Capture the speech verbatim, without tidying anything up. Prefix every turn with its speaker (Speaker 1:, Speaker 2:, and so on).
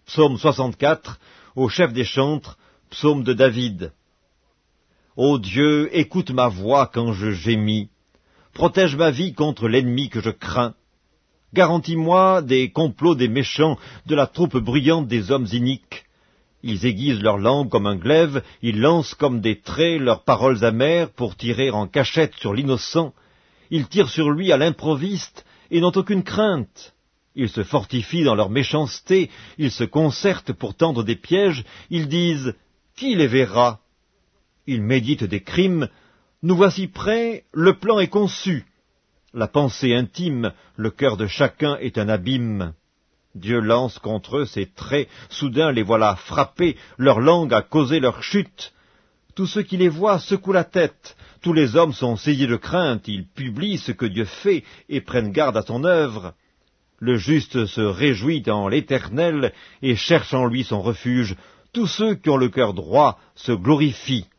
Speaker 1: Psaume soixante-quatre, au chef des chantres, psaume de David. Ô Dieu, écoute ma voix quand je gémis. Protège ma vie contre l'ennemi que je crains. Garantis-moi des complots des méchants, de la troupe bruyante des hommes iniques. Ils aiguisent leur langue comme un glaive, ils lancent comme des traits leurs paroles amères pour tirer en cachette sur l'innocent. Ils tirent sur lui à l'improviste et n'ont aucune crainte. Ils se fortifient dans leur méchanceté, ils se concertent pour tendre des pièges, ils disent « Qui les verra ?» Ils méditent des crimes, « Nous voici prêts, le plan est conçu. » La pensée intime, le cœur de chacun est un abîme. Dieu lance contre eux ses traits, soudain les voilà frappés, leur langue a causé leur chute. Tous ceux qui les voient secouent la tête, tous les hommes sont saisis de crainte, ils publient ce que Dieu fait et prennent garde à son œuvre. Le juste se réjouit en l'Éternel et cherche en lui son refuge. Tous ceux qui ont le cœur droit se glorifient.